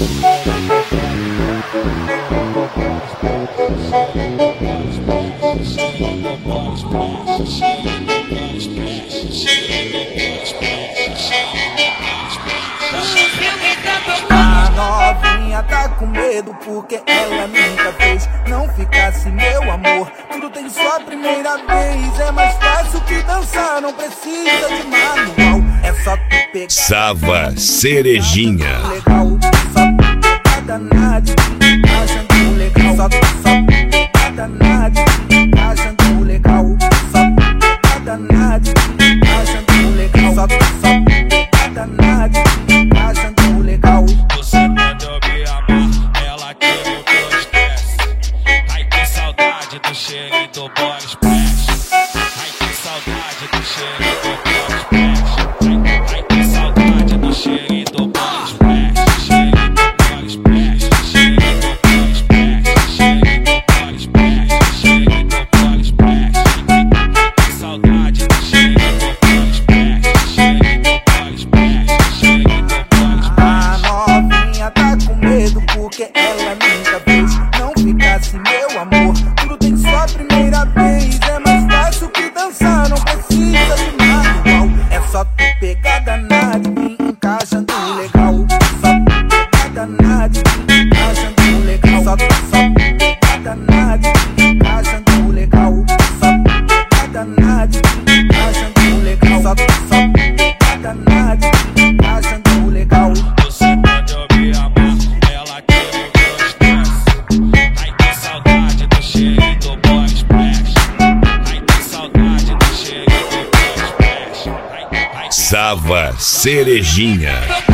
A novinha tá com medo porque ela nunca fez. Não ficasse meu amor, tudo tem sua primeira vez. É mais fácil que dançar, não precisa de manual. É só tu pegar Sava Cerejinha. legal, só tu pegada nada, achando legal. Só pegada nada, achando legal. Só pegada nada, achando legal. Só pegada nada, achando legal. Você quando eu me amar, ela que nunca esquece. Ai, que saudade do cheirinho do body splash. Ai, que saudade do cheirinho do body splash. Ai, que saudade do cheirinho do body splash. Cheirinho do body splash. Cheirinho do body splash. Cheirinho do body splash. Cheirinho do body splash. Que saudade do cheirinho do body splash. Cheirinho do body splash. Cheirinho do body splash. A novinha tá com medo porque ela nunca fez. Não ficasse meu amor, tudo tem sua primeira vez. É mais fácil que dançar, não precisa de manual. É só tu pegar danado e vir encaixando legal. Só pegar danado e vir encaixando legal. Só pegar danado e vir encaixando legal. Só pegar danado e vir encaixando legal. Só pegar danado e vir encaixando legal. Você quando eu me amar, ela que nunca esquece. Ai, que saudade do cheirinho do body splash. Ai, que saudade do cheirinho do body splash. Sava Cerejinha.